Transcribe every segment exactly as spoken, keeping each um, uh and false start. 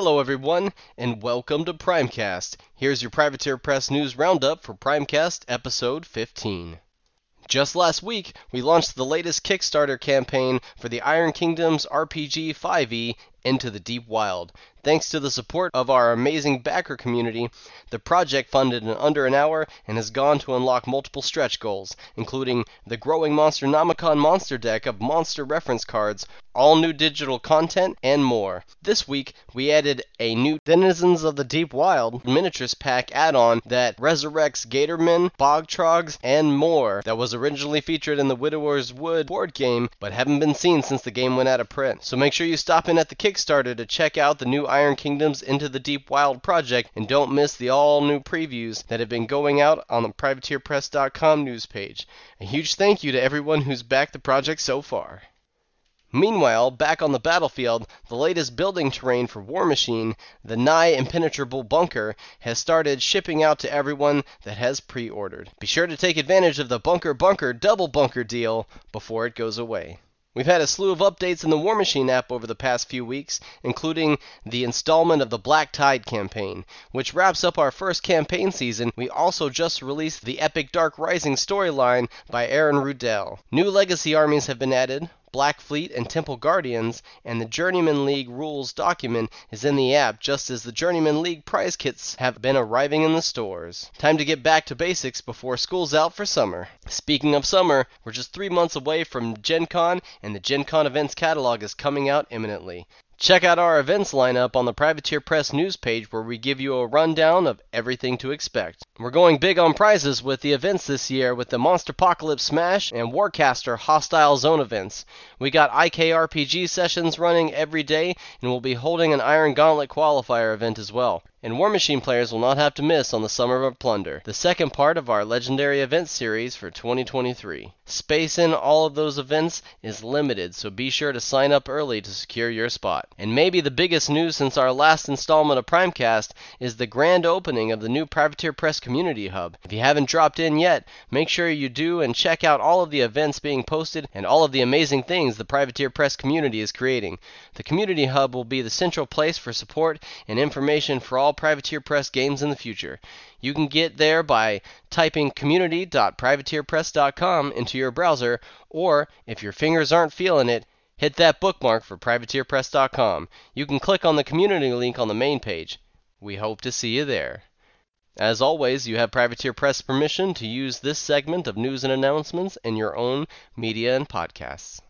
Hello, everyone, and welcome to Primecast. Here's your Privateer Press News Roundup for Primecast Episode fifteen. Just last week, we launched the latest Kickstarter campaign for the Iron Kingdoms R P G five E Into the Deep Wild. Thanks to the support of our amazing backer community, the project funded in under an hour and has gone to unlock multiple stretch goals, including the growing Monsternomicon monster deck of monster reference cards, all new digital content, and more. This week, we added a new Denizens of the Deep Wild miniatures pack add-on that resurrects Gatormen, Bogtrogs, and more that was originally featured in the Widower's Wood board game, but haven't been seen since the game went out of print. So make sure you stop in at the Kickstarter to check out the new Iron Kingdoms Into the Deep Wild project, and don't miss the all-new previews that have been going out on the privateer press dot com news page. A huge thank you to everyone who's backed the project so far. Meanwhile, back on the battlefield, the latest building terrain for War Machine, the nigh impenetrable bunker, has started shipping out to everyone that has pre-ordered. Be sure to take advantage of the Bunker Bunker Double Bunker deal before it goes away. We've had a slew of updates in the War Machine app over the past few weeks, including the installment of the Black Tide campaign, which wraps up our first campaign season. We also just released the Epic Dark Rising storyline by Aaron Rudell. New legacy armies have been added, Black Fleet and Temple Guardians, and the Journeyman League rules document is in the app, just as the Journeyman League prize kits have been arriving in the stores. Time to get back to basics before school's out for summer. Speaking of summer, we're just three months away from Gen Con, and the Gen Con events catalog is coming out imminently. Check out our events lineup on the Privateer Press news page, where we give you a rundown of everything to expect. We're going big on prizes with the events this year with the Monsterpocalypse Smash and Warcaster Hostile Zone events. We got I K R P G sessions running every day, and we'll be holding an Iron Gauntlet qualifier event as well. And War Machine players will not have to miss on the Summer of Plunder, the second part of our legendary event series for twenty twenty-three. Space in all of those events is limited, so be sure to sign up early to secure your spot. And maybe the biggest news since our last installment of Primecast is the grand opening of the new Privateer Press Community Hub. If you haven't dropped in yet, make sure you do and check out all of the events being posted and all of the amazing things the Privateer Press community is creating. The Community Hub will be the central place for support and information for all Privateer Press games in the future. You can get there by typing community dot privateer press dot com into your browser, or if your fingers aren't feeling it, hit that bookmark for privateer press dot com. You can click on the community link on the main page. We hope to see you there. As always, you have Privateer Press permission to use this segment of news and announcements in your own media and podcasts.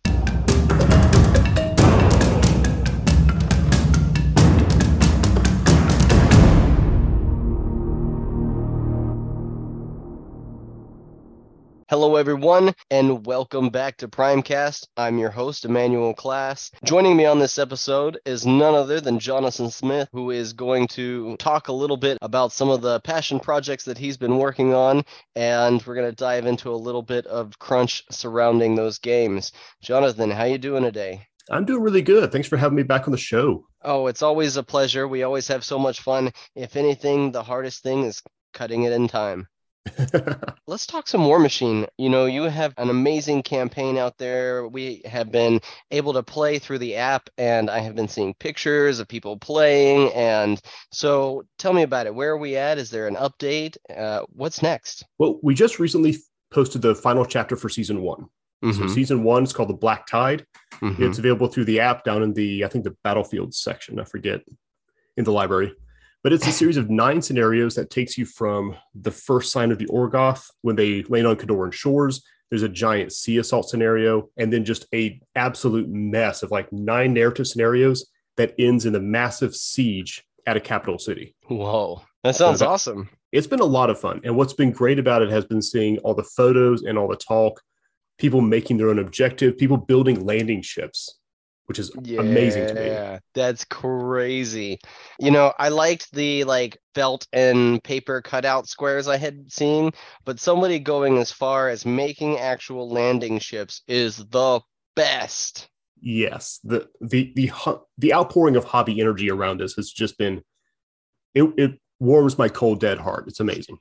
Hello, everyone, and welcome back to Primecast. I'm your host, Emmanuel Class. Joining me on this episode is none other than Jonathan Smith, who is going to talk a little bit about some of the passion projects that he's been working on, and we're going to dive into a little bit of crunch surrounding those games. Jonathan, how you doing today? I'm doing really good. Thanks for having me back on the show. Oh, it's always a pleasure. We always have so much fun. If anything, the hardest thing is cutting it in time. Let's talk some War Machine. You know, you have an amazing campaign out there. We have been able to play through the app, and I have been seeing pictures of people playing. And so tell me about it. Where are we at? Is there an update? Uh, what's next? Well, we just recently posted the final chapter for season one. Mm-hmm. So season one is called the Black Tide. Mm-hmm. It's available through the app down in the, I think, the Battlefield section. I forget, in the library. But it's a series of nine scenarios that takes you from the first sign of the Orgoth when they land on Cadoran shores. There's a giant sea assault scenario, and then just a absolute mess of like nine narrative scenarios that ends in a massive siege at a capital city. Whoa, that sounds so that, awesome. It's been a lot of fun. And what's been great about it has been seeing all the photos and all the talk, people making their own objective, people building landing ships, which is yeah, amazing to me. Yeah, that's crazy. You know, I liked the like felt and paper cutout squares I had seen, but somebody going as far as making actual landing ships is the best. Yes, the the the the outpouring of hobby energy around us has just been it, it warms my cold dead heart. It's amazing.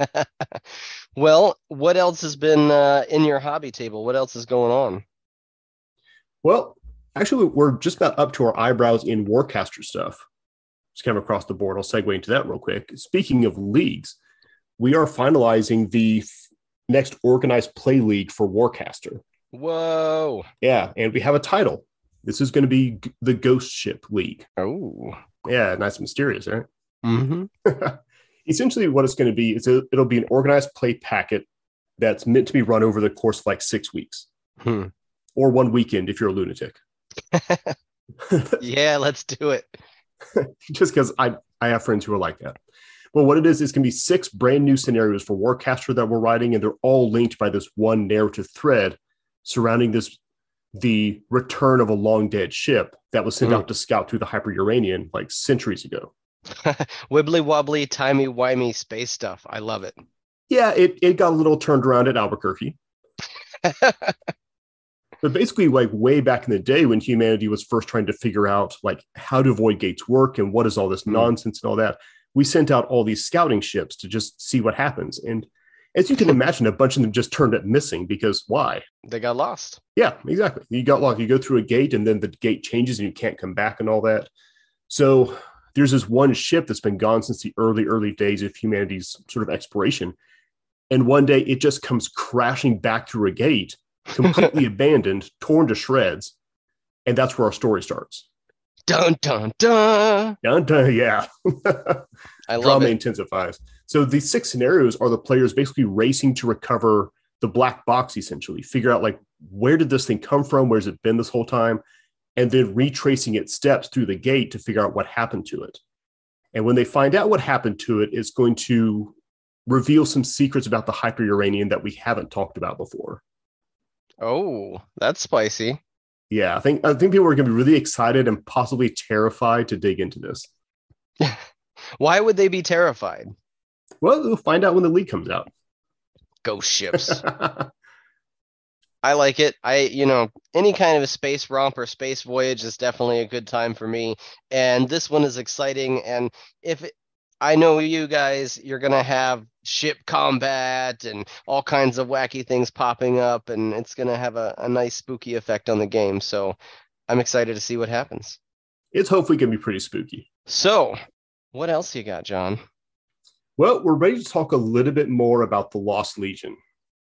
Well, what else has been uh, in your hobby table? What else is going on? Well, actually, we're just about up to our eyebrows in Warcaster stuff. just kind of across the board. I'll segue into that real quick. Speaking of leagues, we are finalizing the f- next organized play league for Warcaster. Whoa. Yeah, and we have a title. This is going to be G- the Ghost Ship League. Oh. Yeah, nice and mysterious, right? Mm-hmm. Essentially what it's going to be is a, it'll be an organized play packet that's meant to be run over the course of like six weeks Hmm. or one weekend if you're a lunatic. Yeah, let's do it. Just because I, I have friends who are like that. Well, what it is, is going to be six brand new scenarios for Warcaster that we're writing, and they're all linked by this one narrative thread surrounding this the return of a long dead ship that was sent Mm. out to scout through the Hyper-Uranian like centuries ago. Wibbly wobbly, timey wimey space stuff. I love it. Yeah, it, it got a little turned around at Albuquerque. But basically, like way back in the day when humanity was first trying to figure out like how do void gates work and what is all this Mm. nonsense and all that, we sent out all these scouting ships to just see what happens. And as you can imagine, a bunch of them just turned up missing because why? They got lost. Yeah, exactly. You got lost. You go through a gate and then the gate changes and you can't come back and all that. So there's this one ship that's been gone since the early, early days of humanity's sort of exploration. And one day it just comes crashing back through a gate, completely abandoned, torn to shreds. And that's where our story starts. Dun dun dun. Dun, dun, yeah. I love Drama it. intensifies. So these six scenarios are the players basically racing to recover the black box, essentially, figure out like, where did this thing come from? Where's it been this whole time? And then retracing its steps through the gate to figure out what happened to it. And when they find out what happened to it, it's going to reveal some secrets about the Hyper-Uranian that we haven't talked about before. Oh, that's spicy. Yeah, I think I think people are going to be really excited and possibly terrified to dig into this. Why would they be terrified? Well, we'll find out when the league comes out. Ghost ships. I like it. I, you know, any kind of a space romp or space voyage is definitely a good time for me. And this one is exciting. And if it, I know you guys, you're going to have ship combat and all kinds of wacky things popping up, and it's going to have a, a nice spooky effect on the game. So I'm excited to see what happens. It's hopefully going to be pretty spooky. So what else you got, John? Well, we're ready to talk a little bit more about the Lost Legion.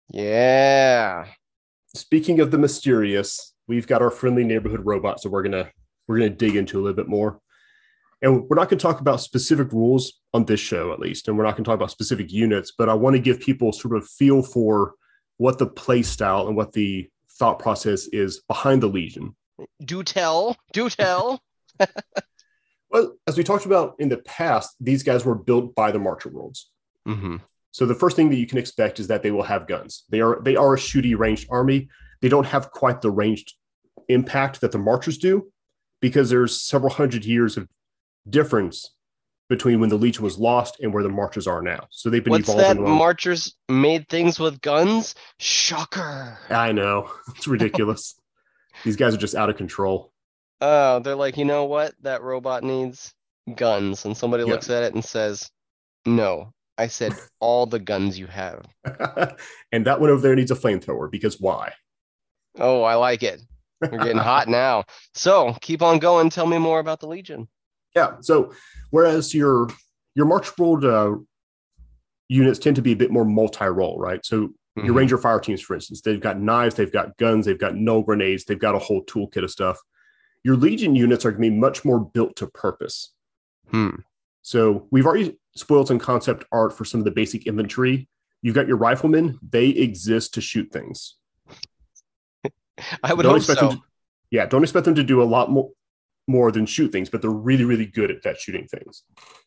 Yeah. Speaking of the mysterious, we've got our friendly neighborhood robots that we're gonna we're gonna dig into a little bit more. And we're not going to talk about specific rules on this show, at least, and we're not going to talk about specific units. But I want to give people sort of a feel for what the play style and what the thought process is behind the Legion. Do tell. Do tell. Well, as we talked about in the past, these guys were built by the Marcher Worlds. Mm-hmm. So the first thing that you can expect is that they will have guns. They are they are a shooty ranged army. They don't have quite the ranged impact that the Marchers do, because there's several hundred years of difference between when the Legion was lost and where the Marchers are now. So they've been What's evolving. that? along. Marchers made things with guns? Shocker. I know. It's ridiculous. These guys are just out of control. Oh, they're like, you know what? That robot needs guns. And somebody Yeah. looks at it and says, no, I said all the guns you have. And that one over there needs a flamethrower, because why? Oh, I like it. We're getting hot now. So keep on going. Tell me more about the Legion. Yeah. So whereas your your March World uh, units tend to be a bit more multi-role, right? So your Mhm. Ranger fire teams, for instance, they've got knives, they've got guns, they've got null grenades, they've got a whole toolkit of stuff. Your Legion units are going to be much more built to purpose. Hmm. So we've already spoiled some concept art for some of the basic infantry. You've got your riflemen; they exist to shoot things. I would Don't hope expect so. them to- yeah, don't expect them to do a lot more more than shoot things, but they're really, really good at that shooting things.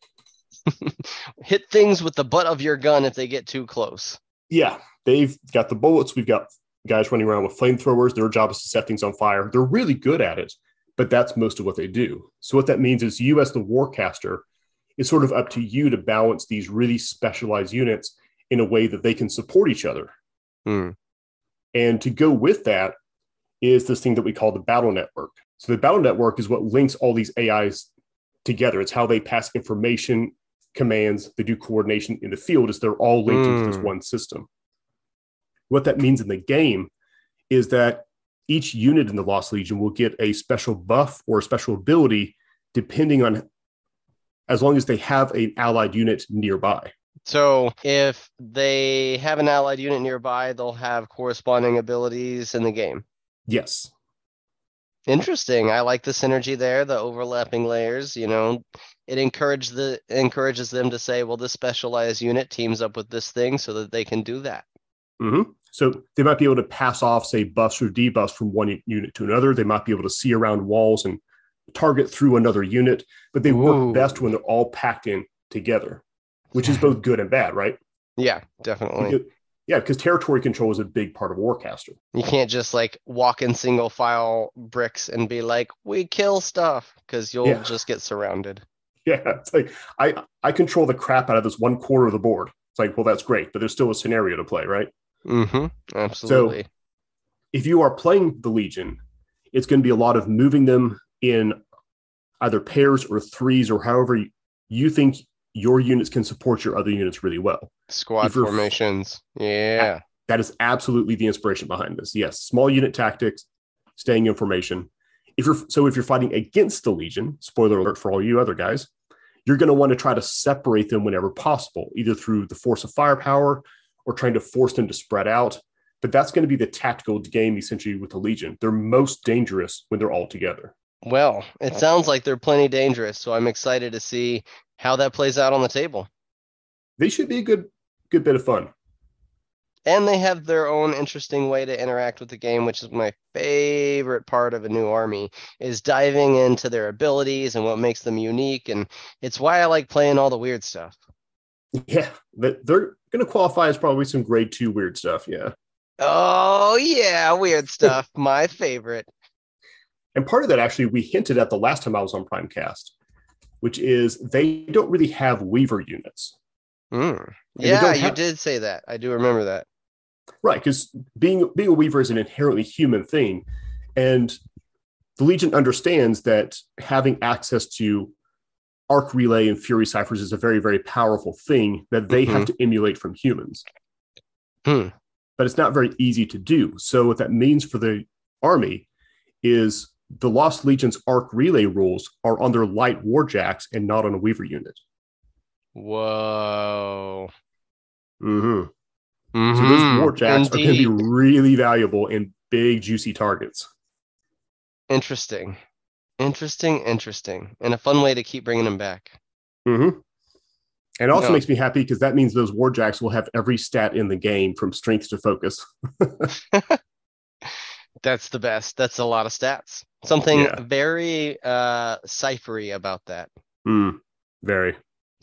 Hit things with the butt of your gun if they get too close. Yeah, they've got the bullets. We've got guys running around with flamethrowers. Their job is to set things on fire. They're really good at it, but that's most of what they do. So what that means is you, as the Warcaster, it's sort of up to you to balance these really specialized units in a way that they can support each other. Hmm. And to go with that is this thing that we call the battle network. So the battle network is what links all these A Is together. It's how they pass information, commands, they do coordination in the field, as they're all linked into this Mm. one system. What that means in the game is that each unit in the Lost Legion will get a special buff or a special ability depending on as long as they have an allied unit nearby. So if they have an allied unit nearby, they'll have corresponding abilities in the game. Yes. Interesting. I like the synergy there, the overlapping layers. You know, it encourages the encourages them to say, well, this specialized unit teams up with this thing so that they can do that. Mm-hmm. So they might be able to pass off, say, buffs or debuffs from one unit to another. They might be able to see around walls and target through another unit, but they Ooh. work best when they're all packed in together, which is both good and bad, right? Yeah, definitely. Because, yeah, because territory control is a big part of Warcaster. You can't just like walk in single file bricks and be like, we kill stuff, because you'll yeah. just get surrounded. Yeah, it's like I, I control the crap out of this one quarter of the board. It's like, well, that's great, but there's still a scenario to play, right? Mm-hmm. Absolutely. So if you are playing the Legion, it's going to be a lot of moving them in either pairs or threes or however you think your units can support your other units really well. Squad formations. Yeah. That is absolutely the inspiration behind this. Yes. Small unit tactics, staying in formation. If you're so if you're fighting against the Legion, spoiler alert for all you other guys, you're going to want to try to separate them whenever possible, either through the force of firepower or trying to force them to spread out. But that's going to be the tactical game essentially with the Legion. They're most dangerous when they're all together. Well, it sounds like they're plenty dangerous, so I'm excited to see how that plays out on the table. They should be a good good bit of fun. And they have their own interesting way to interact with the game, which is my favorite part of a new army, is diving into their abilities and what makes them unique. And it's why I like playing all the weird stuff. Yeah, they're going to qualify as probably some grade two weird stuff, yeah. Oh, yeah, weird stuff. My favorite. And part of that, actually, we hinted at the last time I was on Primecast, which is they don't really have Weaver units. Mm. Yeah, have... you did say that. I do remember that. Right, because being, being a Weaver is an inherently human thing. And the Legion understands that having access to Arc Relay and Fury Ciphers is a very, very powerful thing that they mm-hmm. have to emulate from humans. Hmm. But it's not very easy to do. So what that means for the army is the Lost Legion's Arc Relay rules are on their light warjacks and not on a Weaver unit. Whoa. Mm-hmm. Mm-hmm. So those warjacks Indeed. are going to be really valuable in big, juicy targets. Interesting. Interesting, interesting. And a fun way to keep bringing them back. Mm-hmm. And it also no. makes me happy because that means those warjacks will have every stat in the game from strength to focus. That's the best. That's a lot of stats. Something yeah. very uh, ciphery about that. Mm, very.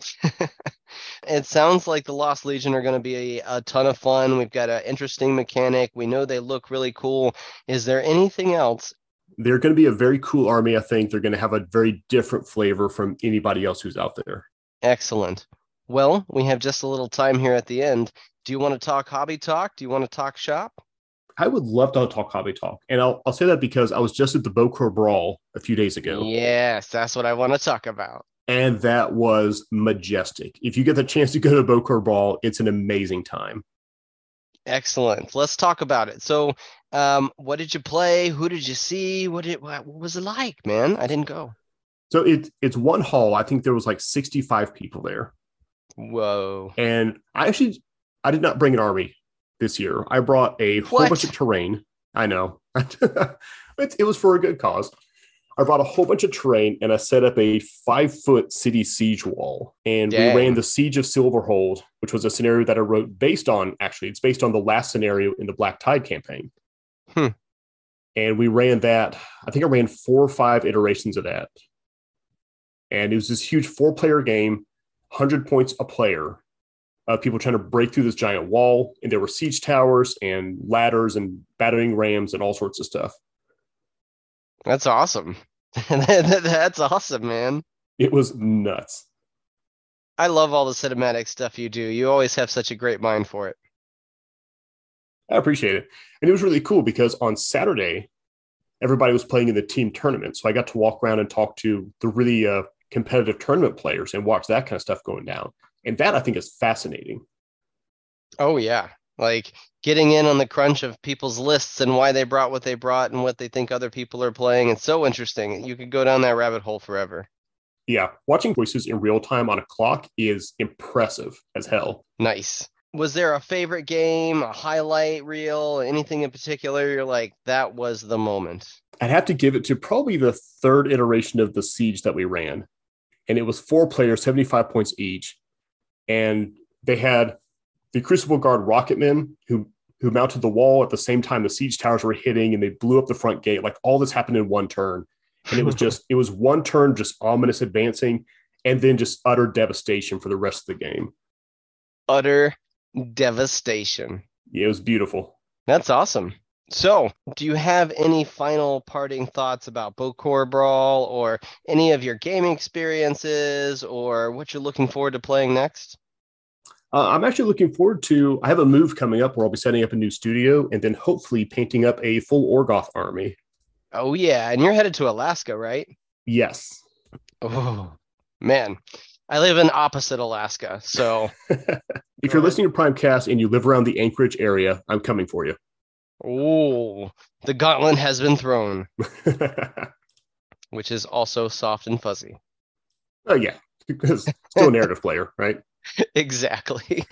It sounds like the Lost Legion are going to be a, a ton of fun. We've got an interesting mechanic. We know they look really cool. Is there anything else? They're going to be a very cool army, I think. They're going to have a very different flavor from anybody else who's out there. Excellent. Well, we have just a little time here at the end. Do you want to talk hobby talk? Do you want to talk shop? I would love to talk hobby talk. And I'll, I'll say that because I was just at the Bokor Brawl a few days ago. Yes, that's what I want to talk about. And that was majestic. If you get the chance to go to Bokor Brawl, it's an amazing time. Excellent. Let's talk about it. So, um, what did you play? Who did you see? What did what was it like, man? I didn't go. So it, it's one hall. I think there was like sixty-five people there. Whoa. And I actually, I did not bring an army this year. I brought a whole what? bunch of terrain. I know. it, it was for a good cause. I brought a whole bunch of terrain and I set up a five foot city siege wall. And Dang. we ran the Siege of Silverhold, which was a scenario that I wrote based on, actually, it's based on the last scenario in the Black Tide campaign. Hmm. And we ran that. I think I ran four or five iterations of that. And it was this huge four player game, one hundred points a player. Uh, people trying to break through this giant wall. And there were siege towers and ladders and battering rams and all sorts of stuff. That's awesome. That's awesome, man. It was nuts. I love all the cinematic stuff you do. You always have such a great mind for it. I appreciate it. And it was really cool because on Saturday, everybody was playing in the team tournament. So I got to walk around and talk to the really uh, competitive tournament players and watch that kind of stuff going down. And that I think is fascinating. Oh, yeah. Like getting in on the crunch of people's lists and why they brought what they brought and what they think other people are playing. It's so interesting. You could go down that rabbit hole forever. Yeah, watching voices in real time on a clock is impressive as hell. Nice. Was there a favorite game, a highlight reel, anything in particular? You're like, that was the moment. I'd have to give it to probably the third iteration of the Siege that we ran. And it was four players, seventy-five points each. And they had the Crucible Guard Rocketmen who who mounted the wall at the same time the siege towers were hitting, and they blew up the front gate. Like, all this happened in one turn. And it was just, it was one turn, just ominous advancing, and then just utter devastation for the rest of the game. Utter devastation. Yeah, it was beautiful. That's awesome. So, do you have any final parting thoughts about Bokhor Brawl, or any of your gaming experiences, or what you're looking forward to playing next? Uh, I'm actually looking forward to, I have a move coming up where I'll be setting up a new studio and then hopefully painting up a full Orgoth army. Oh, yeah. And you're headed to Alaska, right? Yes. Oh, man. I live in opposite Alaska, so... If you're listening to Primecast and you live around the Anchorage area, I'm coming for you. Oh, the gauntlet has been thrown. Which is also soft and fuzzy. Oh, yeah. Because still a narrative player, right? Exactly.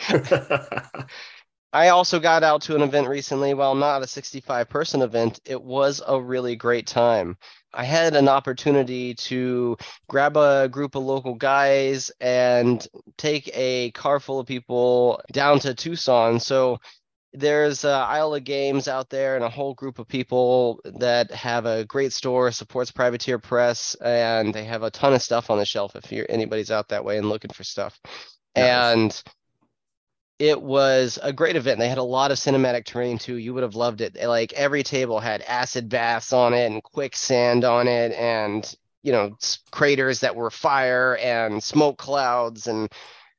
I also got out to an event recently. While not a sixty-five person event, it was a really great time. I had an opportunity to grab a group of local guys and take a car full of people down to Tucson. So there's uh, Isle of Games out there, and a whole group of people that have a great store, supports Privateer Press, and they have a ton of stuff on the shelf if you're anybody's out that way and looking for stuff. Nice. And it was a great event. They had a lot of cinematic terrain too. You would have loved it. Like, every table had acid baths on it and quicksand on it, and, you know, craters that were fire and smoke clouds. And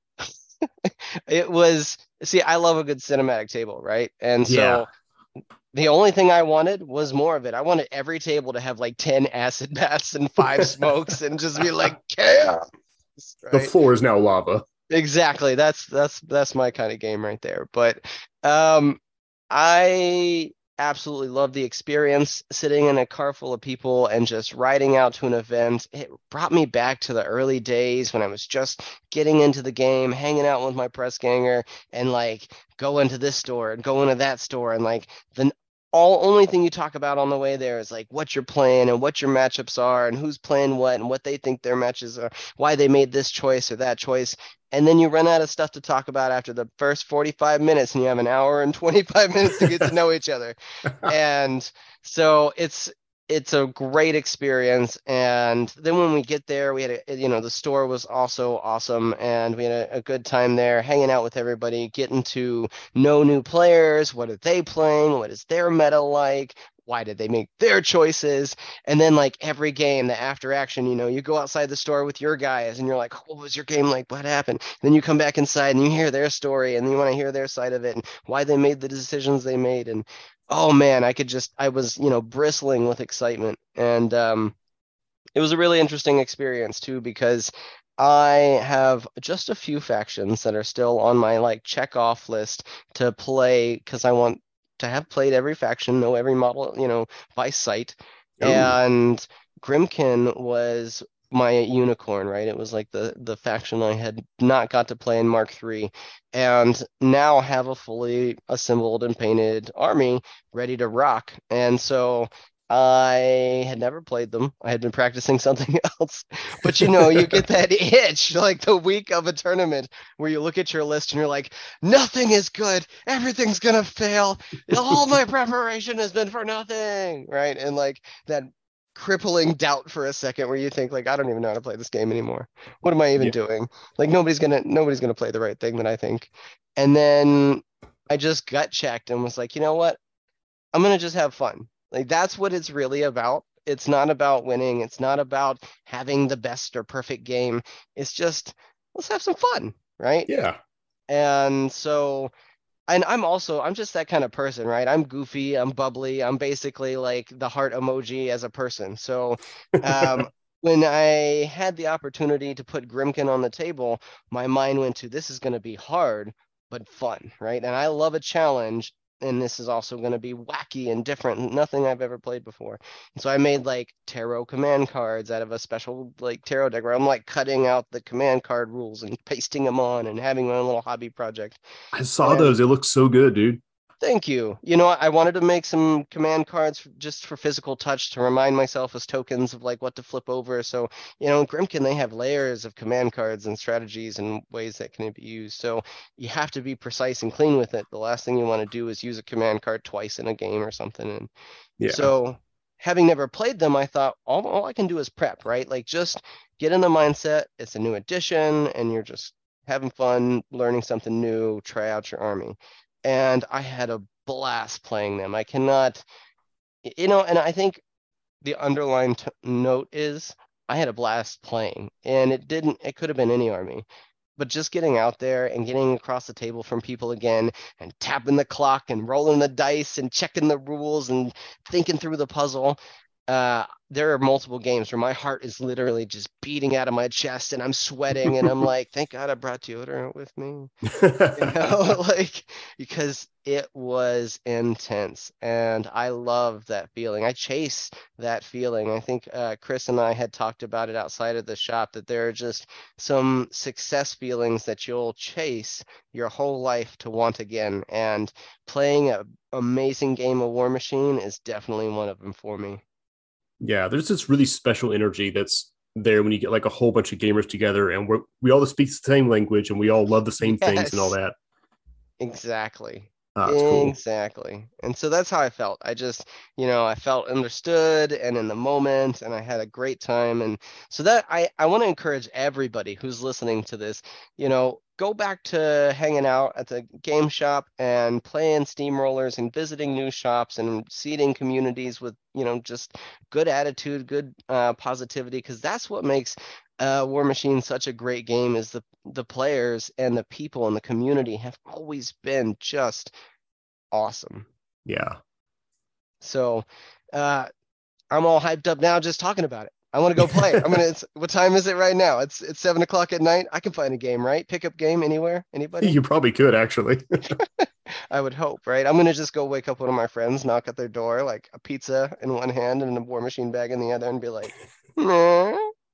it was, see, I love a good cinematic table, right? And so yeah. The only thing I wanted was more of it. I wanted every table to have like ten acid baths and five smokes and just be like chaos. Right? The floor is now lava. Exactly. That's that's that's my kind of game right there. But um, I absolutely love the experience sitting in a car full of people and just riding out to an event. It brought me back to the early days when I was just getting into the game, hanging out with my press ganger, and like go into this store and go into that store, and like the all only thing you talk about on the way there is like what you're playing and what your matchups are and who's playing what and what they think their matches are, why they made this choice or that choice. And then you run out of stuff to talk about after the first forty-five minutes, and you have an hour and twenty-five minutes to get to know each other. And so it's it's a great experience. And then when we get there, we had a, you know, the store was also awesome, and we had a, a good time there hanging out with everybody, getting to know new players. What are they playing? What is their meta like? Why did they make their choices? And then like every game, the after action, you know, you go outside the store with your guys and you're like, what was your game like? What happened? And then you come back inside and you hear their story and you want to hear their side of it and why they made the decisions they made. And oh man, I could just, I was, you know, bristling with excitement. And um, it was a really interesting experience too, because I have just a few factions that are still on my like check off list to play, because I want to have played every faction, know every model, you know, by sight. Ooh. And Grymkin was my unicorn, right? It was like the the faction I had not got to play in Mark three, and now have a fully assembled and painted army ready to rock. And so I had never played them. I had been practicing something else. But, you know, you get that itch like the week of a tournament where you look at your list and you're like, nothing is good. Everything's going to fail. All my preparation has been for nothing. Right. And like that crippling doubt for a second where you think like, I don't even know how to play this game anymore. What am I even yeah. doing? Like nobody's going to nobody's going to play the right thing that I think. And then I just gut checked and was like, you know what? I'm going to just have fun. Like, that's what it's really about. It's not about winning. It's not about having the best or perfect game. It's just, let's have some fun, right? Yeah. And so, and I'm also, I'm just that kind of person, right? I'm goofy. I'm bubbly. I'm basically like the heart emoji as a person. So um, when I had the opportunity to put Grymkin on the table, my mind went to, this is going to be hard, but fun, right? And I love a challenge. and this is also going to be wacky and different, nothing I've ever played before. And so I made like tarot command cards out of a special like tarot deck where I'm like cutting out the command card rules and pasting them on and having my own little hobby project. I saw and those. It looks so good, dude. Thank you. You know, I wanted to make some command cards just for physical touch to remind myself as tokens of like what to flip over. So, you know, in Grimkin, they have layers of command cards and strategies and ways that can be used. So you have to be precise and clean with it. The last thing you want to do is use a command card twice in a game or something. And yeah. So having never played them, I thought all, all I can do is prep, right? Like just get in the mindset. It's a new edition and you're just having fun, learning something new, try out your army. And I had a blast playing them. I cannot, you know, and I think the underlying t- note is I had a blast playing, and it didn't, it could have been any army, but just getting out there and getting across the table from people again and tapping the clock and rolling the dice and checking the rules and thinking through the puzzle. Uh, there are multiple games where my heart is literally just beating out of my chest and I'm sweating and I'm like, thank God I brought deodorant with me, you know, like, because it was intense and I love that feeling. I chase that feeling. I think uh, Chris and I had talked about it outside of the shop, that there are just some success feelings that you'll chase your whole life to want again. And playing an amazing game of War Machine is definitely one of them for me. Yeah, there's this really special energy that's there when you get like a whole bunch of gamers together and we're, we all speak the same language and we all love the same yes. things and all that. Exactly. Oh, exactly. Cool. And so that's how I felt. I just, you know, I felt understood and in the moment and I had a great time. And so that I, I want to encourage everybody who's listening to this, you know, go back to hanging out at the game shop and playing steamrollers and visiting new shops and seeding communities with, you know, just good attitude, good uh, positivity, because that's what makes uh, War Machine such a great game. Is the the players and the people and the community have always been just awesome. Yeah. So uh, I'm all hyped up now just talking about it. I want to go play. I'm gonna. It's, what time is it right now? It's it's seven o'clock at night. I can find a game, right? Pickup game anywhere. Anybody? You probably could actually. I would hope, right? I'm gonna just go wake up one of my friends, knock at their door, like a pizza in one hand and a War Machine bag in the other, and be like, nah.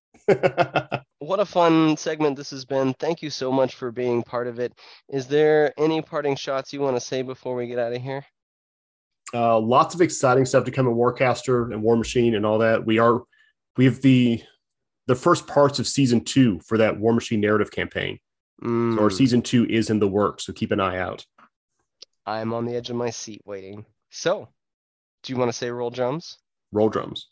What a fun segment this has been. Thank you so much for being part of it. Is there any parting shots you want to say before we get out of here? Uh, lots of exciting stuff to come in Warcaster and War Machine and all that. We are. We have the the first parts of season two for that War Machine narrative campaign. Mm. So our season two is in the works, so keep an eye out. I'm on the edge of my seat waiting. So, do you want to say roll drums? Roll drums.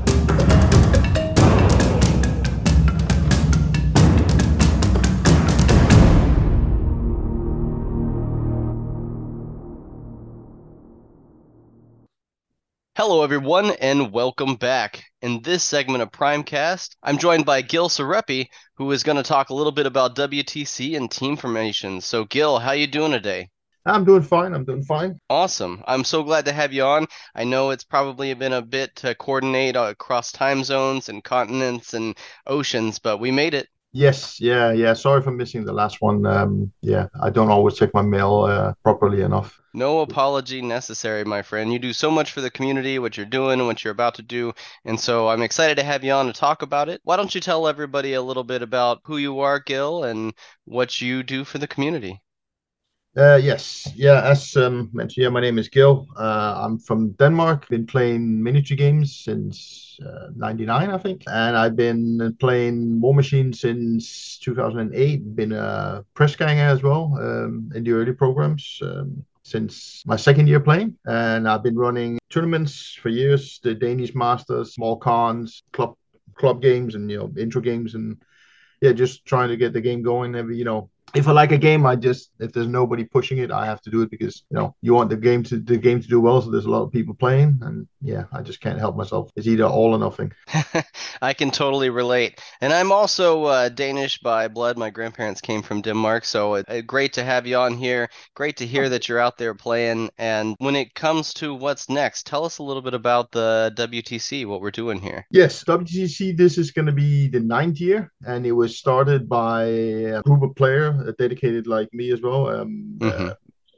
Hello, everyone, and welcome back. In this segment of Primecast, I'm joined by Gil Sarepi, who is going to talk a little bit about W T C and team formations. So, Gil, how you doing today? I'm doing fine. I'm doing fine. Awesome. I'm so glad to have you on. I know it's probably been a bit to coordinate across time zones and continents and oceans, but we made it. Yes, yeah, yeah. Sorry for missing the last one. Um, yeah, I don't always check my mail uh, properly enough. No apology necessary, my friend. You do so much for the community, what you're doing and what you're about to do. And so I'm excited to have you on to talk about it. Why don't you tell everybody a little bit about who you are, Gil, and what you do for the community? Uh, yes, yeah, as um, mentioned, yeah, my name is Gil. Uh, I'm from Denmark. Been playing miniature games since uh, ninety-nine, I think. And I've been playing War Machine since two thousand eight. Been a press ganger as well um, in the early programs um, since my second year playing. And I've been running tournaments for years, the Danish Masters, small cons, club club games, and, you know, intro games. And, yeah, just trying to get the game going every, you know, if I like a game, I just, if there's nobody pushing it, I have to do it because, you know, you want the game to the game to do well. So there's a lot of people playing, and yeah, I just can't help myself. It's either all or nothing. I can totally relate. And I'm also uh, Danish by blood. My grandparents came from Denmark, so it's it, great to have you on here. Great to hear that you're out there playing. And when it comes to what's next, tell us a little bit about the W T C, what we're doing here. Yes, W T C, this is going to be the ninth year, and it was started by a group of players dedicated like me as well. Um, mm-hmm. uh,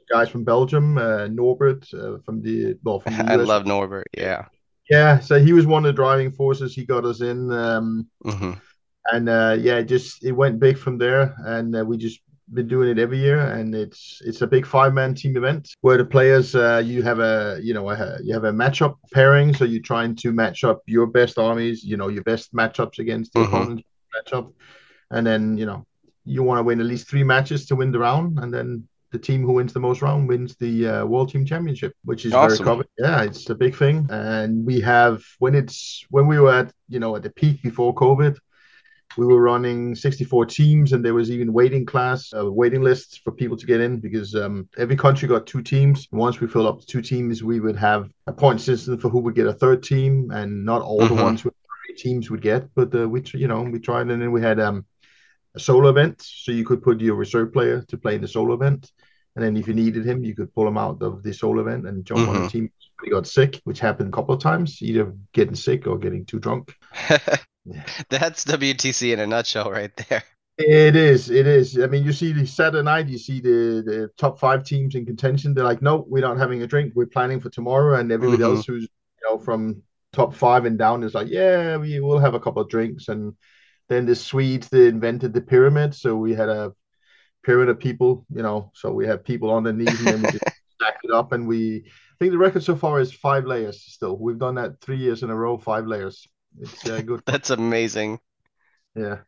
guys from Belgium, uh, Norbert uh, from the well from the I U S. love Norbert. Yeah. Yeah, so he was one of the driving forces. He got us in, um, Hmm. and uh, yeah, it just it went big from there, and uh, we just been doing it every year, and it's it's a big five man team event where the players uh, you have a you know a, you have a matchup pairing, so you're trying to match up your best armies, you know your best matchups against the Hmm. opponent's matchup, and then you know you want to win at least three matches to win the round, and then the team who wins the most round wins the uh, World Team Championship, which is very Awesome. coveted. Yeah, it's a big thing, and we have when it's when we were at you know at the peak before COVID, we were running sixty-four teams, and there was even waiting class, uh, waiting lists for people to get in because um, every country got two teams. And once we filled up the two teams, we would have a point system for who would get a third team, and not all the Hmm. ones who had teams would get. But uh, we, you know, we tried, and then we had um, a solo event, so you could put your reserve player to play in the solo event. And then if you needed him, you could pull him out of the solo event and jump on the Hmm. team. He got sick, which happened a couple of times, either getting sick or getting too drunk. Yeah. That's W T C in a nutshell right there. It is. It is. I mean, you see the Saturday night, you see the the top five teams in contention. They're like, no, we're not having a drink. We're planning for tomorrow. And everybody Hmm. else who's you know from top five and down is like, yeah, we will have a couple of drinks. And then the Swedes they invented the pyramid, so we had a pyramid of people. You know, so we have people on their knees, and then we just stacked it up. And we, I think the record so far is five layers. Still, we've done that three years in a row, five layers. It's uh, good fun. That's amazing. Yeah.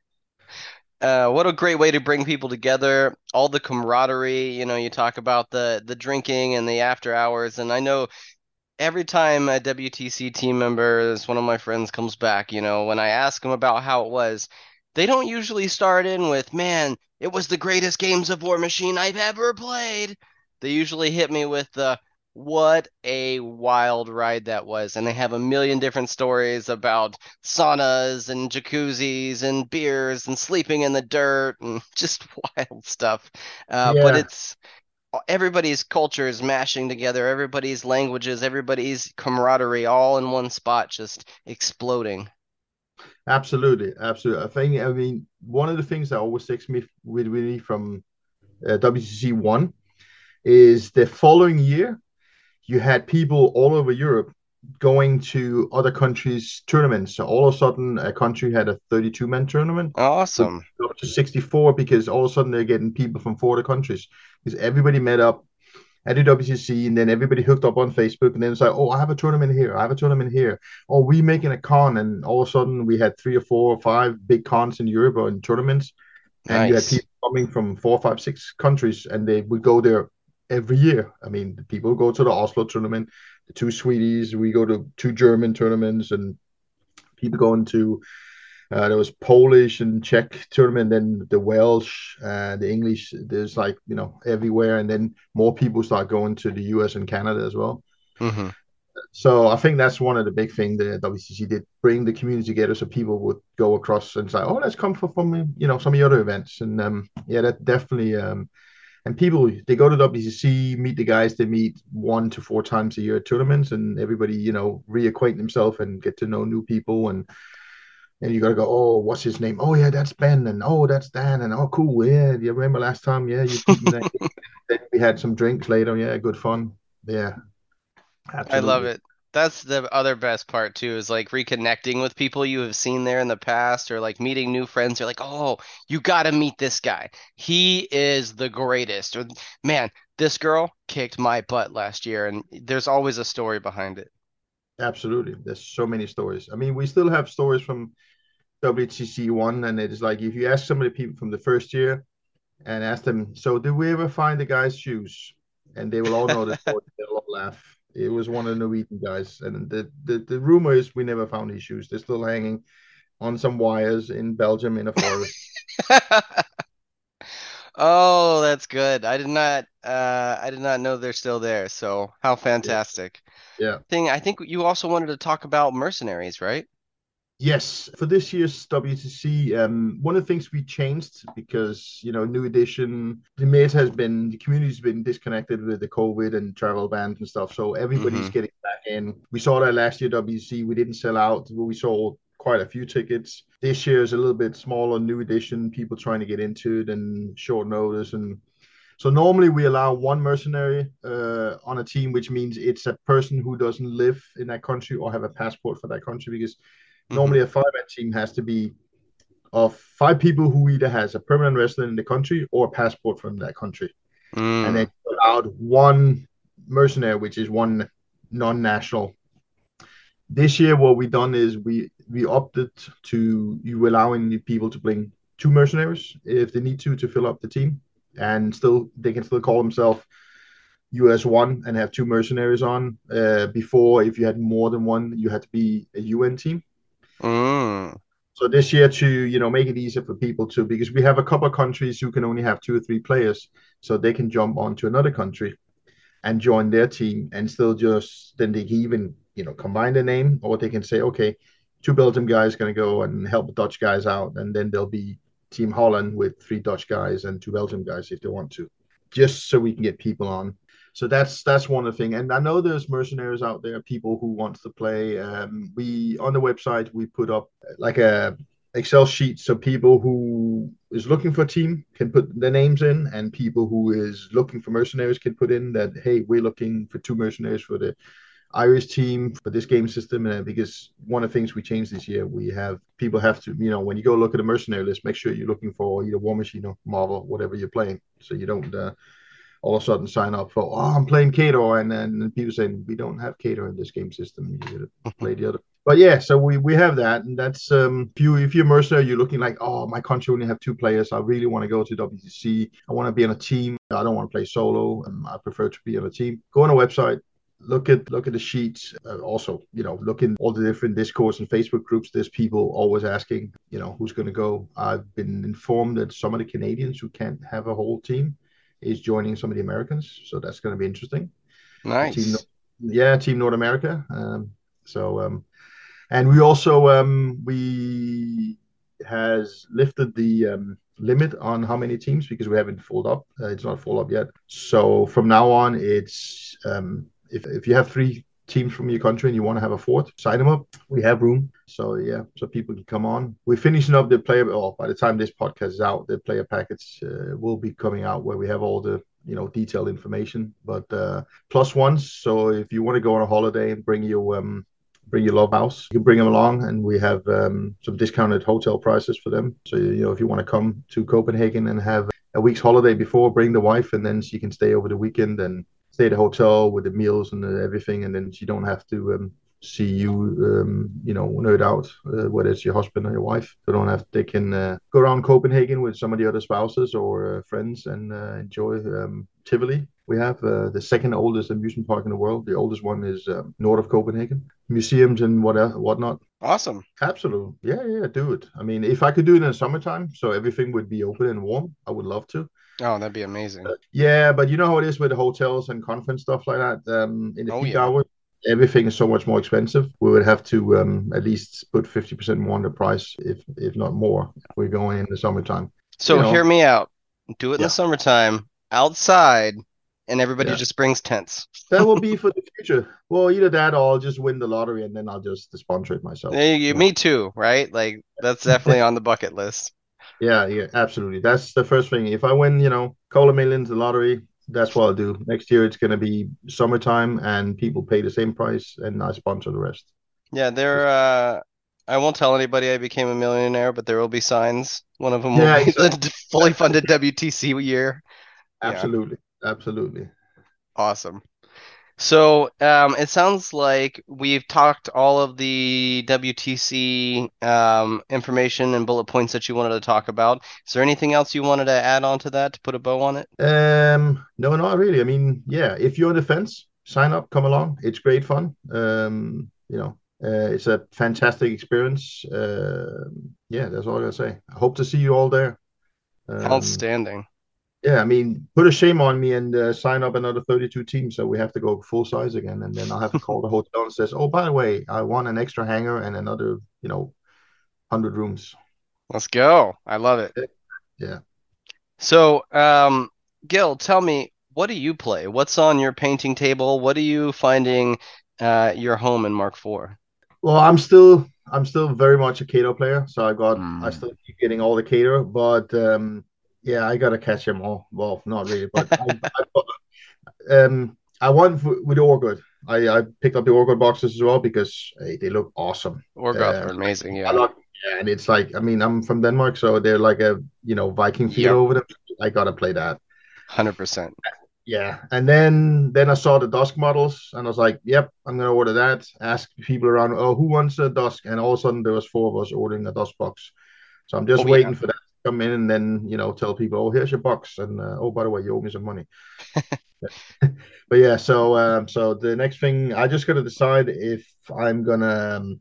Uh, what a great way to bring people together. All the camaraderie, you know, you talk about the the drinking and the after hours, and I know every time a W T C team member, as one of my friends comes back, you know, when I ask them about how it was, they don't usually start in with, man, it was the greatest Games of War machine I've ever played. They usually hit me with the, what a wild ride that was. And they have a million different stories about saunas and jacuzzis and beers and sleeping in the dirt and just wild stuff. Uh, but Yeah. it's everybody's culture is mashing together, everybody's languages, everybody's camaraderie all in one spot, just exploding. Absolutely, absolutely. I think, I mean, one of the things that always sticks me with, with me from uh, W C C one is the following year, you had people all over Europe going to other countries' tournaments. So all of a sudden, a country had a thirty-two man tournament with Awesome. up to sixty-four because all of a sudden they're getting people from four other countries because everybody met up at the W C C, and then everybody hooked up on Facebook, and then it's like, oh, I have a tournament here, I have a tournament here. Oh, we making a con, and all of a sudden we had three or four or five big cons in Europe or in tournaments, and you had Nice. people coming from four, five, six countries, and they would go there every year. I mean, people go to the Oslo tournament, the two Swedes, we go to two German tournaments, and people going to uh, there was Polish and Czech tournament, then the Welsh, uh, the English. There's like you know everywhere, and then more people start going to the U S and Canada as well. Hmm. So I think that's one of the big things the W C C did, bring the community together, so people would go across and say, "Oh, let's come for from you know some of the other events." And um, yeah, that definitely. Um, and people they go to W C C, meet the guys they meet one to four times a year at tournaments, and everybody you know reacquaint themselves and get to know new people and and you gotta go, oh, what's his name? Oh yeah, that's Ben, and oh that's Dan, and oh cool, yeah. Do you remember last time? Yeah, you beat me that. Then we had some drinks later. Yeah, good fun. Yeah, I love absolutely. it. That's the other best part too, is like reconnecting with people you have seen there in the past or like meeting new friends. You're like, oh, you gotta meet this guy. He is the greatest. Or man, this girl kicked my butt last year, and there's always a story behind it. Absolutely. There's so many stories. I mean, we still have stories from W T C one, and it's like if you ask some of the people from the first year and ask them, so did we ever find the guy's shoes? And they will all know the story. They'll all laugh. It was one of the Norwegian guys, and the, the the rumor is we never found his shoes. They're still hanging on some wires in Belgium in a forest. Oh, that's good. I did not uh I did not know they're still there. So how Yeah, fantastic. yeah. Thing, I think you also wanted to talk about mercenaries, right? Yes, for this year's W T C, um, one of the things we changed because you know new edition, the meta has been the community's been disconnected with the COVID and travel bans and stuff, so everybody's Mm-hmm. getting back in. We saw that last year W T C, we didn't sell out, but we sold quite a few tickets. This year is a little bit smaller, new edition, people trying to get into it and short notice, and So normally we allow one mercenary uh, on a team, which means it's a person who doesn't live in that country or have a passport for that country. Because mm-hmm. normally a five-man team has to be of five people who either has a permanent resident in the country or a passport from that country. Mm. And then allowed one mercenary, which is one non-national. This year, what we've done is we we opted to you allowing people to bring two mercenaries if they need to to fill up the team, and still they can still call themselves U S one and have two mercenaries on. Uh, before, if you had more than one, you had to be a U N team. Mm. So this year, to you know make it easier for people to, because we have a couple of countries who can only have two or three players, so they can jump onto another country and join their team, and still just then they can even you know combine the name, or they can say, okay, two Belgium guys going to go and help the Dutch guys out, and then there'll be Team Holland with three Dutch guys and two Belgium guys if they want to, just so we can get people on. So that's that's one of the things. And I know there's mercenaries out there, people who wants to play. Um, we on the website we put up like a Excel sheet, so people who is looking for a team can put their names in, and people who is looking for mercenaries can put in that, hey, we're looking for two mercenaries for the Irish team for this game system. And because one of the things we changed this year, we have people have to, you know, when you go look at a mercenary list, make sure you're looking for either War Machine or Marvel, whatever you're playing, so you don't uh, all of a sudden sign up for, oh, I'm playing Cato, and then people saying we don't have Cato in this game system. You play the other. But yeah, so we, we have that, and that's um if you if you're a mercenary, you're looking like, oh, my country only have two players. I really want to go to W T C. I want to be on a team. I don't want to play solo. Um, I prefer to be on a team. Go on a website. Look at look at the sheets. Uh, also, you know, look in all the different Discords and Facebook groups. There's people always asking, you know, who's going to go. I've been informed that some of the Canadians who can't have a whole team is joining some of the Americans, so that's going to be interesting. Nice. Team, yeah, Team North America. Um, so, um, and we also um, we has lifted the um, limit on how many teams, because we haven't full up. Uh, it's not full up yet. So from now on, it's um, if if you have three teams from your country and you want to have a fourth, sign them up. We have room. So yeah, so people can come on. We're finishing up the player, or by the time this podcast is out, the player package uh, will be coming out where we have all the, you know, detailed information. But uh, plus ones. So if you want to go on a holiday and bring your um, bring your love house, you can bring them along, and we have um, some discounted hotel prices for them. So you know, if you want to come to Copenhagen and have a week's holiday before, bring the wife, and then she can stay over the weekend and stay at the hotel with the meals and everything, and then she don't have to um, see you, um, you know, nerd out, uh, whether it's your husband or your wife. They don't have. They can uh, go around Copenhagen with some of the other spouses or uh, friends and uh, enjoy um, Tivoli. We have uh, the second oldest amusement park in the world. The oldest one is um, north of Copenhagen. Museums and what whatnot. Awesome. Absolutely. Yeah, yeah, do it. I mean, if I could do it in the summertime, so everything would be open and warm, I would love to. Oh, that'd be amazing. Uh, yeah, but you know how it is with the hotels and conference stuff like that. Um, in the oh, peak yeah. hours, everything is so much more expensive. We would have to um, at least put fifty percent more on the price, if if not more, if we're going in the summertime. So you know? Hear me out. Do it in yeah. the summertime, outside, and everybody yeah. just brings tents. That will be for the future. Well, either that or I'll just win the lottery and then I'll just sponsor it myself. You, you, me too, right? Like, that's definitely on the bucket list. Yeah, yeah, absolutely. That's the first thing. If I win, you know, Cola Millions, the lottery, that's what I'll do. Next year, it's going to be summertime and people pay the same price and I sponsor the rest. Yeah, there, uh, I won't tell anybody I became a millionaire, but there will be signs. One of them yeah, will be exactly. the fully funded W T C year. Absolutely. Yeah. Absolutely. Awesome. So um, it sounds like we've talked all of the W T C um, information and bullet points that you wanted to talk about. Is there anything else you wanted to add on to that to put a bow on it? Um, no, not really. I mean, yeah, if you're on the fence, sign up, come along. It's great fun. Um, you know, uh, it's a fantastic experience. Uh, yeah, that's all I gotta say. I hope to see you all there. Um, Outstanding. Yeah, I mean, put a shame on me and uh, sign up another thirty-two teams, so we have to go full size again, and then I'll have to call the hotel and says, "Oh, by the way, I want an extra hangar and another, you know, hundred rooms." Let's go! I love it. Yeah. So, um, Gil, tell me, what do you play? What's on your painting table? What are you finding uh, your home in Mark four? Well, I'm still, I'm still very much a Cato player, so I got, mm. I still keep getting all the Cato, but. Um, yeah, I gotta catch them all. Well, not really, but I, I um I went for, with Orgood. I I picked up the Orgood boxes as well because hey, they look awesome. Orgoth Uh, are amazing, I yeah. like, yeah, and it's like I mean I'm from Denmark, so they're like a you know Viking feel Yep, over them. I gotta play that. one hundred percent. Yeah, and then then I saw the Dusk models, and I was like, "Yep, I'm gonna order that." Ask people around, "Oh, who wants a Dusk?" And all of a sudden, there was four of us ordering a Dusk box. So I'm just Oh yeah. waiting for that to come in, and then you know tell people, "Oh, here's your box," and uh, oh, by the way, you owe me some money. But yeah, so um, so the next thing, I just got to decide if I'm gonna um,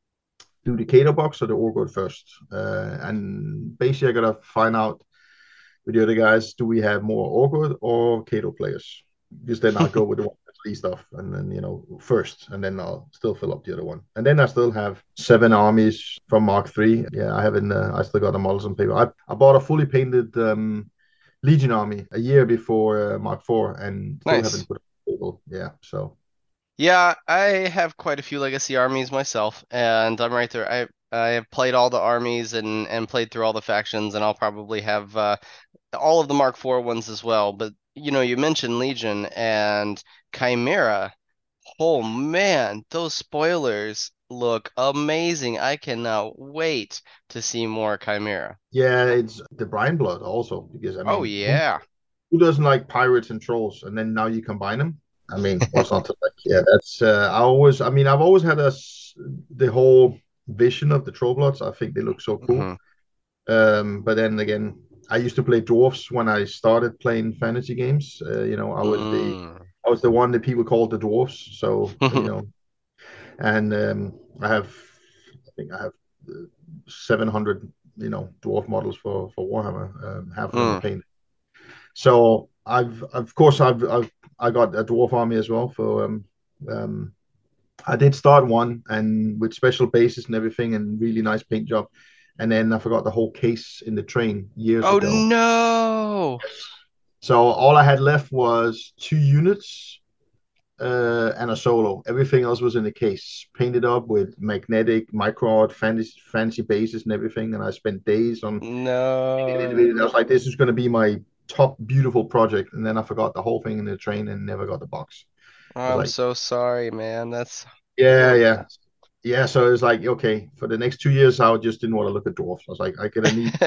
do the Kato box or the Orgood first, uh, and basically I gotta find out with the other guys, do we have more Orgood or Kato players? Because then I'll go with the one that's least off, and then you know first, and then I'll still fill up the other one, and then I still have seven armies from Mark Three. Yeah, I haven't. Uh, I still got the models on paper. I I bought a fully painted um, Legion army a year before uh, Mark Four, and still Nice. haven't put it on the table. Yeah, so Yeah, I have quite a few legacy armies myself, and I'm right there. I I have played all the armies and and played through all the factions, and I'll probably have uh, all of the Mark four ones as well. But you know, you mentioned Legion and Chimera. Oh man, those spoilers look amazing. I cannot wait to see more Chimera. yeah, it's the Brian Blood also because I Oh mean, who yeah. who doesn't like pirates and trolls? And then now you combine them. I mean, what's not to like? Yeah, that's. Uh, I always. I mean, I've always had a the whole vision of the troll bloods. I think they look so cool. Hmm. Um, but then again, I used to play dwarfs when I started playing fantasy games. Uh, you know, I was the Mm. I was the one that people called the dwarfs. So you know, and um, I have, I think I have uh, seven hundred, you know, dwarf models for for Warhammer. Um, half of them are Mm. painted. So I've, of course, I've, I've I got a dwarf army as well for um, um, I did start one and with special bases and everything and really nice paint job. And then I forgot the whole case in the train years Oh ago. no. So all I had left was two units uh, and a solo. Everything else was in the case, painted up with magnetic, micro art, fancy, fancy bases and everything. And I spent days on it. I No. was like, this is going to be my top beautiful project. And then I forgot the whole thing in the train and never got the box. I was I'm like, so sorry, man. That's yeah, yeah. horrible. Yeah, so it was like, okay, for the next two years, I just didn't want to look at dwarfs. I was like, I gonna need,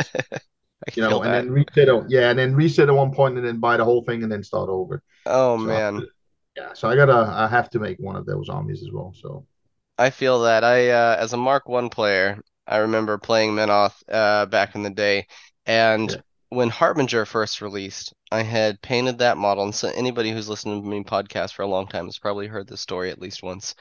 I you feel know, and that. then reset. At, yeah, and then reset at one point, and then buy the whole thing, and then start over. Oh So I, man. yeah, so I gotta, I have to make one of those armies as well. So I feel that. I uh as a Mark one player, I remember playing Menoth uh back in the day, and yeah, when Harbinger first released, I had painted that model, and so anybody who's listened to me podcast for a long time has probably heard this story at least once.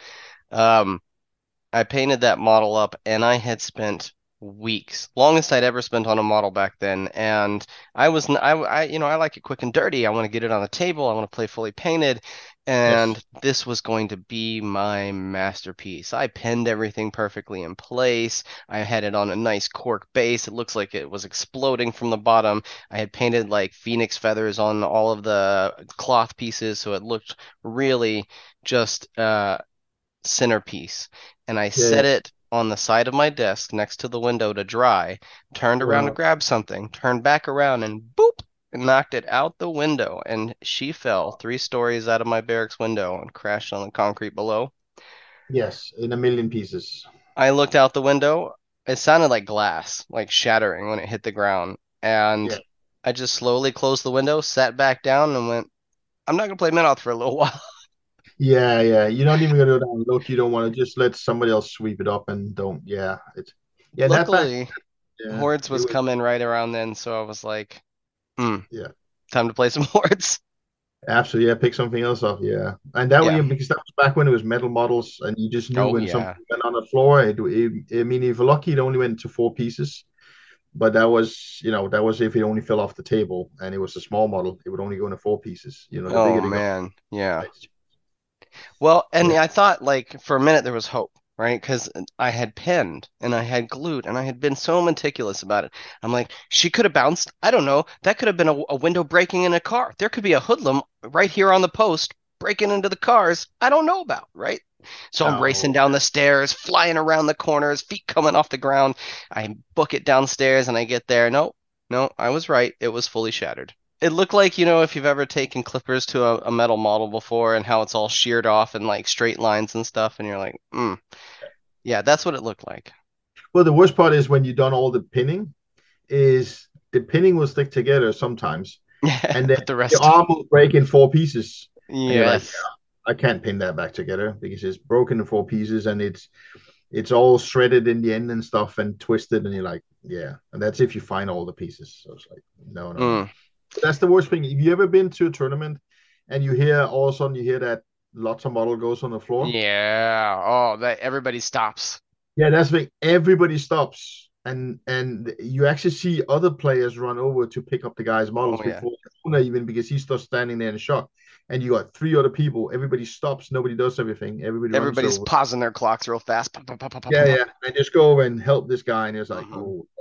Um, I painted that model up and I had spent weeks, longest I'd ever spent on a model back then. And I was, n- I, I- you know, I like it quick and dirty. I want to get it on the table. I want to play fully painted. yes, And this was going to be my masterpiece. I pinned everything perfectly in place. I had it on a nice cork base. It looks like it was exploding from the bottom. I had painted like phoenix feathers on all of the cloth pieces, so it looked really just uh centerpiece, and I yeah, set yeah. it on the side of my desk next to the window to dry, turned around to Wow. grab something, turned back around, and boop, and knocked it out the window, and she fell three stories out of my barracks window and crashed on the concrete below. Yes, in a million pieces. I looked out the window. It sounded like glass, like shattering when it hit the ground. And Yeah, I just slowly closed the window, sat back down, and went, I'm not going to play Minoth for a little while. yeah, yeah. You're not even gonna go down and look. You don't want to just let somebody else sweep it up and don't. Yeah, it's yeah. That back. Luckily, Yeah, Hordes it was was. coming right around then, so I was like, hmm. Yeah. Time to play some Hordes. Absolutely, yeah. Pick something else up, yeah. And that Yeah. way, because that was back when it was metal models, and you just knew Oh when something yeah. went on the floor. It, it, I mean, if you're lucky, it only went to four pieces, but that was, you know, that was if it only fell off the table, and it was a small model, it would only go into four pieces. You know, the Oh bigger they got, man. Yeah. it's- Well, and yeah, I thought like for a minute there was hope, right? Because I had pinned and I had glued and I had been so meticulous about it. I'm like, she could have bounced. I don't know. That could have been a, a window breaking in a car. There could be a hoodlum right here on the post breaking into the cars I don't know about, right? So I'm racing oh, down the stairs, flying around the corners, feet coming off the ground. I book it downstairs and I get there. Nope, No, I was right. It was fully shattered. It looked like, you know, if you've ever taken clippers to a, a metal model before and how it's all sheared off in like straight lines and stuff, and you're like, mm. Yeah, that's what it looked like. Well, the worst part is when you've done all the pinning, is the pinning will stick together sometimes, and then But the the rest, arm will break in four pieces, and you're like, yes. yeah, I can't pin that back together because it's broken in four pieces and it's it's all shredded in the end and stuff and twisted, and you're like, yeah, and that's if you find all the pieces. So it's like, no, no, no. Mm. That's the worst thing. Have you ever been to a tournament and you hear all of a sudden you hear that lots of model goes on the floor? Yeah. Oh, that everybody stops. Yeah, that's the thing. Everybody stops, and and you actually see other players run over to pick up the guy's models Oh yeah. before the owner even because he's still standing there in shock. And you got three other people. Everybody stops. Nobody does everything. Everybody runs Everybody's over. pausing their clocks real fast. Pop, pop, pop, pop, pop, Yeah, pop, pop. yeah, and just go over and help this guy. And it's like, Mhm. oh,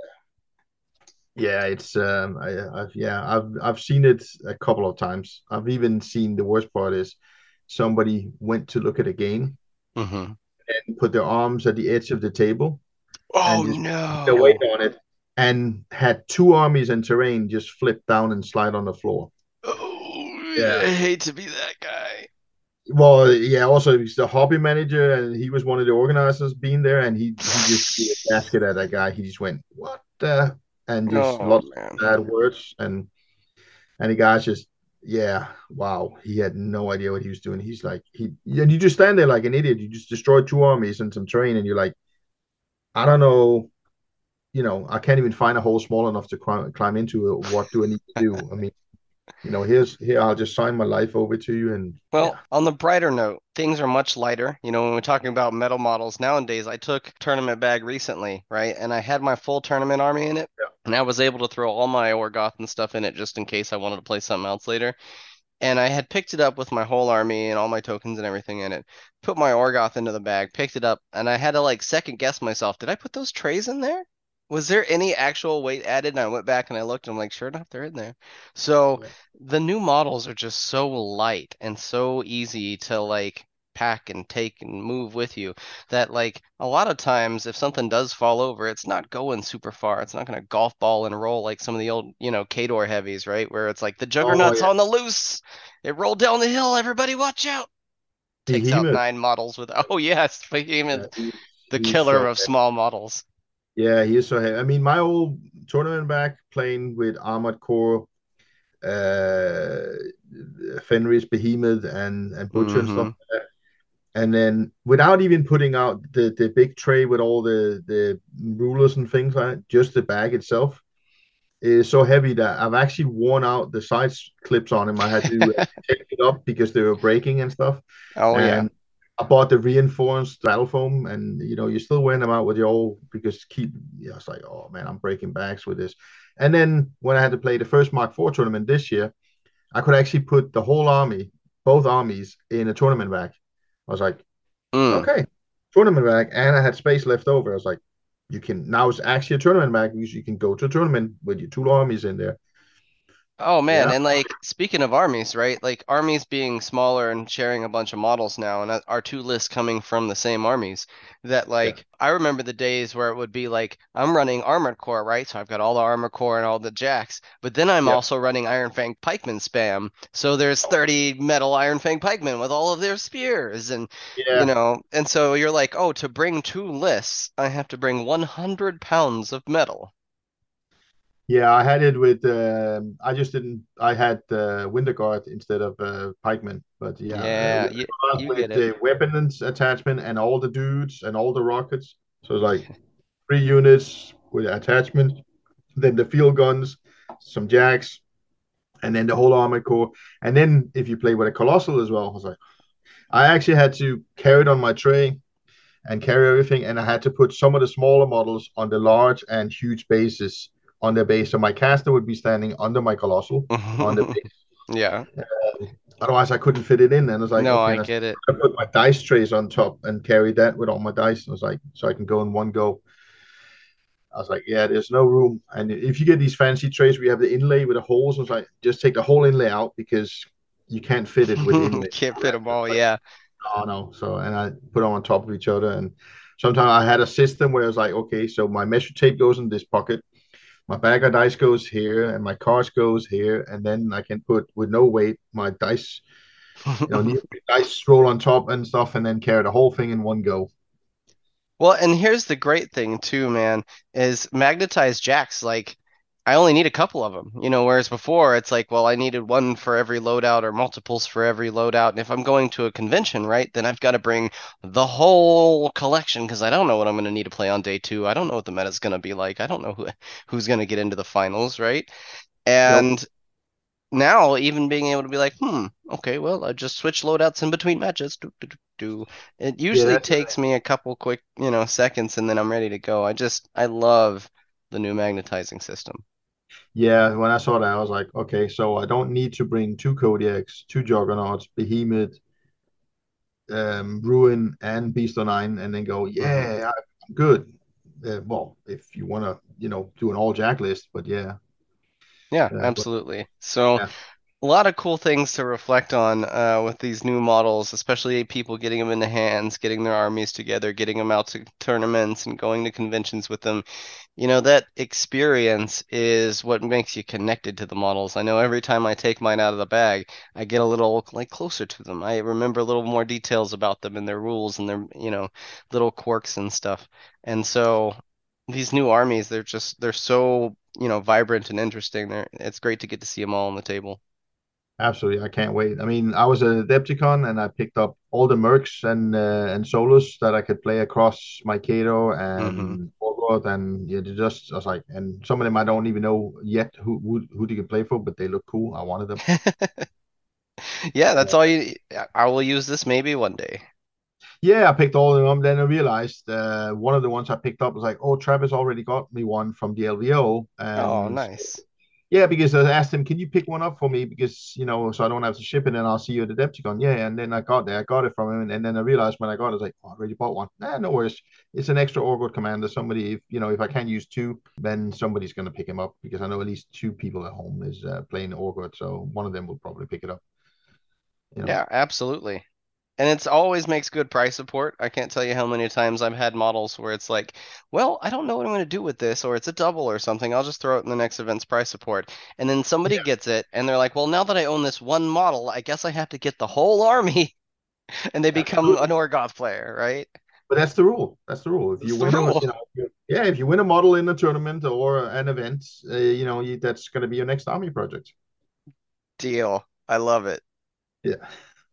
yeah, it's um, I, I've yeah, I've I've seen it a couple of times. I've even seen the worst part is somebody went to look at a game Mhm. and put their arms at the edge of the table and Oh just put their weight no. on it and had two armies and terrain just flip down and slide on the floor. Oh, Yeah. I hate to be that guy. Well, yeah, also he's the hobby manager and he was one of the organizers being there and he he just threw a basket at that guy. He just went, what the and just Oh lots man. of bad words and and the guy's just yeah, wow. He had no idea what he was doing. He's like he and you just stand there like an idiot. You just destroyed two armies and some terrain and you're like, I don't know, you know, I can't even find a hole small enough to climb, climb into. What do I need to do? I mean, you know, here's here, I'll just sign my life over to you. And yeah, Well, on the brighter note, things are much lighter. You know, when we're talking about metal models nowadays, I took tournament bag recently, right? And I had my full tournament army in it, and I was able to throw all my Orgoth and stuff in it just in case I wanted to play something else later. And I had picked it up with my whole army and all my tokens and everything in it. Put my Orgoth into the bag, picked it up, and I had to like second guess myself. Did I put those trays in there? Was there any actual weight added? And I went back and I looked and I'm like, sure enough, they're in there. So yeah, the new models are just so light and so easy to like pack and take and move with you that like a lot of times if something does fall over, it's not going super far. It's not going to golf ball and roll like some of the old, you know, Khador heavies, right? Where it's like the oh Juggernaut's yeah, on the loose. It rolled down the hill. Everybody watch out. Takes out Behemoth. nine models with, oh yes, Yeah, Behemoth, he's, the he's killer so of small models. yeah, he is so heavy. I mean, my old tournament back playing with Armored Core, uh, Fenris, Behemoth, and and Butcher and stuff. Mm-hmm. And then without even putting out the the big tray with all the the rulers and things like that, just the bag itself is so heavy that I've actually worn out the side clips on him. I had to uh, take it up because they were breaking and stuff. Oh yeah. And I bought the reinforced battle foam, and you know, you're still wearing them out with your old because keep. Yeah, it's like, oh man, I'm breaking bags with this. And then when I had to play the first Mark four tournament this year, I could actually put the whole army, both armies, in a tournament bag. I was like, Mm. okay, tournament bag, and I had space left over. I was like, you can now it's actually a tournament bag because you can go to a tournament with your two armies in there. Oh man, Yeah, and like speaking of armies, right? Like armies being smaller and sharing a bunch of models now, and uh, our two lists coming from the same armies. That yeah, like I remember the days where it would be like I'm running Armored Core, right? So I've got all the Armored Core and all the jacks, but then I'm yeah. also running Iron Fang Pikemen spam. So there's thirty metal Iron Fang Pikemen with all of their spears, and you Yeah, know, and so you're like, oh, to bring two lists, I have to bring one hundred pounds of metal. yeah. I had it with. Um, I just didn't. I had uh, Winter Guard instead of uh, Pikeman. But yeah, uh, Yeah, Winter you Guard you with get it. the weapons attachment and all the dudes and all the rockets. So it's like three units with attachment, then the field guns, some jacks, and then the whole armor core. And then if you play with a colossal as well, I was like, I actually had to carry it on my tray and carry everything, and I had to put some of the smaller models on the large and huge bases on their base. So my caster would be standing under my colossal on the Yeah. base. Otherwise, I couldn't fit it in. And I was like, No, okay, I and get it. I put my dice trays on top and carry that with all my dice. I was like, so I can go in one go. I was like, yeah, there's no room. And if you get these fancy trays where you have the inlay with the holes, I was like, just take the whole inlay out because you can't fit it with the inlay. Can't fit them all, Like, yeah. oh no. So, and I put them on top of each other. And sometimes I had a system where I was like, okay, so my measure tape goes in this pocket. my bag of dice goes here, and my cards goes here, and then I can put with no weight my dice, you know, dice roll on top and stuff, and then carry the whole thing in one go. Well, and here's the great thing too, man, is magnetized jacks, like I only need a couple of them, you know, whereas before it's like, well, I needed one for every loadout or multiples for every loadout. And if I'm going to a convention, right, then I've got to bring the whole collection because I don't know what I'm going to need to play on day two. I don't know what the meta's going to be like. I don't know who who's going to get into the finals, right? Yep. And now even being able to be like, hmm, okay, well, I just switch loadouts in between matches. Do, do, do, do. It Yeah, usually that's takes me a couple quick, you know, seconds and then I'm ready to go. I just, I love the new magnetizing system. yeah. When I saw that, I was like, okay, so I don't need to bring two Kodiaks, two Juggernauts, Behemoth, um, Ruin, and Beast of Nine, and then go, Hmm. yeah, I'm good. Uh, well, if you want to, you know, do an all Jack list, but yeah, Yeah, uh, but absolutely. So yeah, a lot of cool things to reflect on uh, with these new models, especially people getting them into hands, getting their armies together, getting them out to tournaments and going to conventions with them. You know, that experience is what makes you connected to the models. I know every time I take mine out of the bag, I get a little like closer to them. I remember a little more details about them and their rules and their, you know, little quirks and stuff. And so these new armies, they're just they're so, you know, vibrant and interesting. They're, it's great to get to see them all on the table. absolutely. I can't wait. I mean, I was a Adepticon and I picked up all the mercs and uh, and solos that I could play across my Kato Hmm. and Morgoth, and yeah, they just I was like, and some of them I don't even know yet who who, who they can play for, but they look cool. I wanted them. Yeah, Uh, that's all you. I will use this maybe one day. yeah, I picked all of them. Then I realized uh, one of the ones I picked up was like, oh, Travis already got me one from the L V O, Oh, and nice. yeah, because I asked him, can you pick one up for me? Because, you know, so I don't have to ship it and I'll see you at the Adepticon. Yeah. And then I got there, I got it from him. And then I realized when I got it, I was like, oh, I already bought one. Nah, no worries. It's an extra Orgot commander. Somebody, if, you know, if I can't use two, then somebody's going to pick him up because I know at least two people at home is uh, playing Orgot. So one of them will probably pick it up, you know. Yeah, absolutely. And it's always makes good price support. I can't tell you how many times I've had models where it's like, well, I don't know what I'm going to do with this, or it's a double or something. I'll just throw it in the next event's price support. And then somebody Yeah. gets it, and they're like, well, now that I own this one model, I guess I have to get the whole army, and they become an Absolutely. Orgoth player, right? But that's the rule. That's the rule. If you That's the win a, rule. you know, yeah, if you win a model in a tournament or an event, uh, you know, you, that's going to be your next army project. Deal. I love it. Yeah.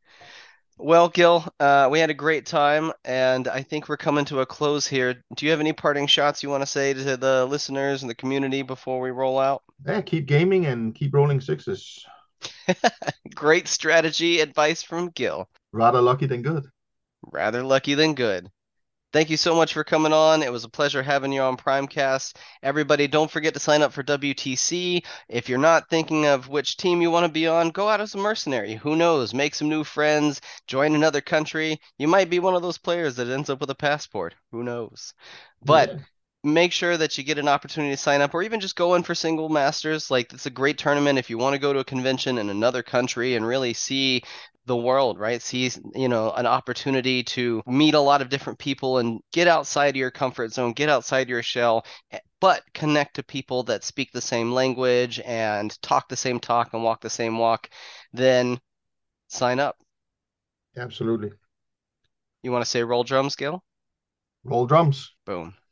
Well, Gil, uh, we had a great time, and I think we're coming to a close here. Do you have any parting shots you want to say to the listeners and the community before we roll out? Yeah, keep gaming and keep rolling sixes. Great strategy advice from Gil. Rather lucky than good. Rather lucky than good. Thank you so much for coming on. It was a pleasure having you on Primecast. Everybody, don't forget to sign up for W T C. If you're not thinking of which team you want to be on, go out as a mercenary. Who knows? Make some new friends, join another country. You might be one of those players that ends up with a passport. Who knows? But Yeah, make sure that you get an opportunity to sign up or even just go in for single masters. Like it's a great tournament if you want to go to a convention in another country and really see the world, right? See, you know, an opportunity to meet a lot of different people and get outside of your comfort zone, get outside your shell, eh, but connect to people that speak the same language and talk the same talk and walk the same walk, then sign up. absolutely. You want to say roll drums, Gil? Roll drums. Boom.